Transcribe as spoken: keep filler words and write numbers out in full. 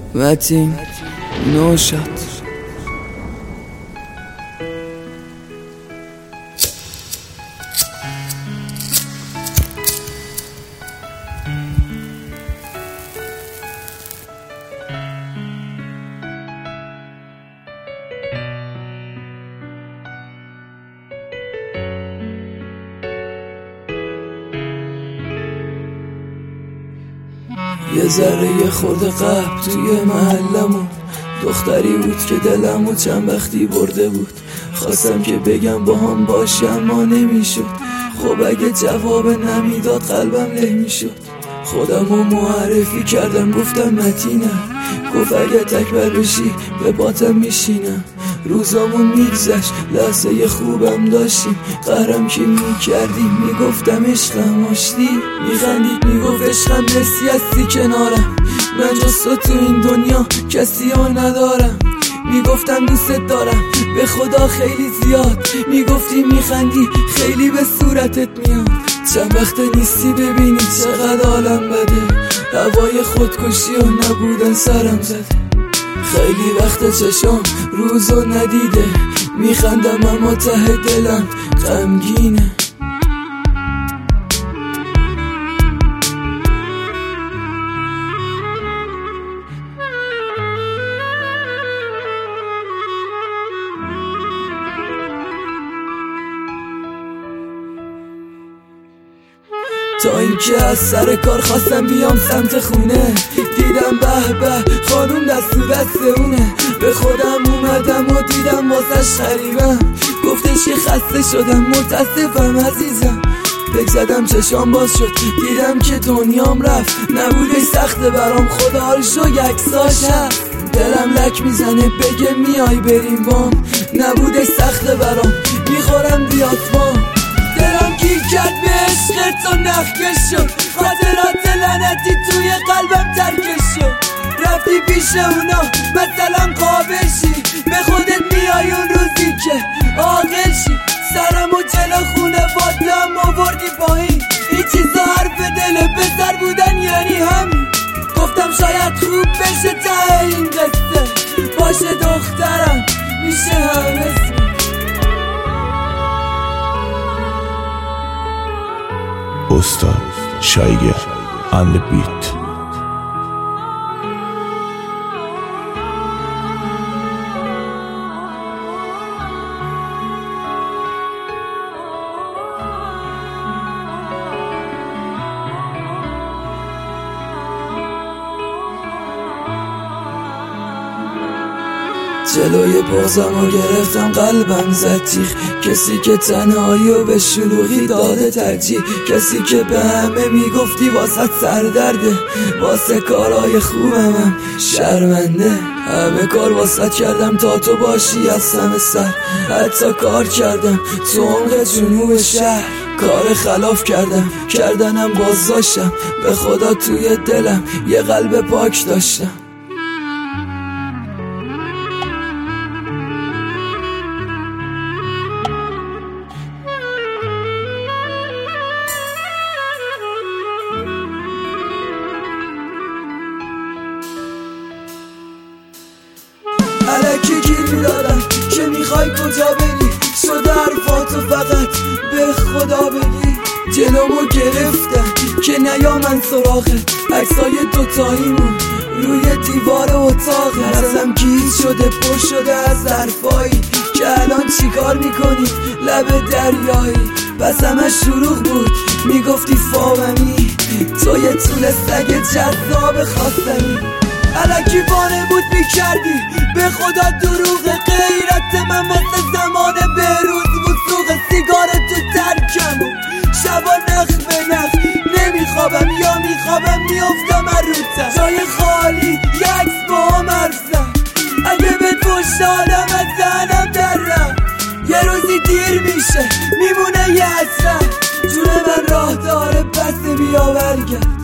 متین نوشت. یه ذره یه خورده قبل توی محلمون دختری بود که دلمو چند وقتی برده بود. خواستم که بگم با هم باشه اما نمیشد. خب اگه جواب نمیداد قلبم له میشد. خودمو معرفی کردم گفتم متینم. گفت اگه تکبر بشی به باتم میشینم. روزامون میگذشت لحظه خوبم داشتیم. قهرم که میکردیم میگفتم عشقم آشتی. میخندید میگفت عشقم نسی هستی کنارم. من جز تو تو این دنیا کسی ها ندارم. میگفتم دوست دارم به خدا خیلی زیاد. میگفتی میخندی خیلی به صورتت میاد. چند وقت نیستی ببینی چقدر حالم بده. هوای خودکشی و نبودن سرم زده. خیلی وقت چشام روزو ندیده. میخندم اما ته دلم غمگینه. تا اینکه از سر کار خواستم بیام سمت خونه. دیدم به به خانوم دست تو دست اونه. به خودم اومدم و دیدم واسش خریبم. گفتش که خسته شدم متاسفم عزیزم. بگذدم چشام باز شد دیدم که دنیام رفت. نبودش سخته برام خدا رو شو یکساش هست. دلم لک میزنه بگه میای بریم بام. نبودش سخته برام میخورم دیاتوام. دلم گیر کرد به عشق تو نخکش شد. خاطرات لعنتی توی قلبم ترکش شد. رفتی پیش اونا مثلا قابشی. به خودت میای اون روزی که عاقل شی. سرمو جلو خونه بادم آوردی پایین. این چیزا حرف دل پسر بودن یعنی همین. گفتم شاید خوب بشه ته این قصه. باشه دخترم میشه همه. استاد شایگر on the beat. جلوی بازم رو گرفتم قلبم زد تیخ. کسی که تنهایی و به شلوغی داده ترجیح. کسی که به همه میگفتی واسه سردرده. واسه کارهای خوبم هم شرمنده. همه کار واسه کردم تا تو باشی از همه سر. حتی کار کردم تو عمق جنوب شهر. کار خلاف کردم کردنم بازداشتم. به خدا توی دلم یه قلب پاک داشتم. الکی گیر میدادم که میخوای کجا بری. شده حرفاتو فقط به خدا بگی. جلومو گرفتم که نیا من سراغت. عکسای دوتاییمون روی دیوار اتاق. ازم گیز شده پر شده از حرفایی که الان چیکار میکنی لب دریایی. پس همش شروع بود میگفتی فاهمی. تو یه طول سگ جذاب خواستنی. الکی بانه بود میکردی به خدا دروغ. غیرت من واسه زمان بهروز بود سوق. سیگار تو ترکم و شبا نخ به نخ. نمیخوابم یا میخوابم میافتم روتم. جای خالی یک عکس با هم حرف زد. اگه به پشت آدم از ذهنم در رفت. یه روزی دیر میشه میمونه یه حسرت. جون من راه داره پس بیا برگرد.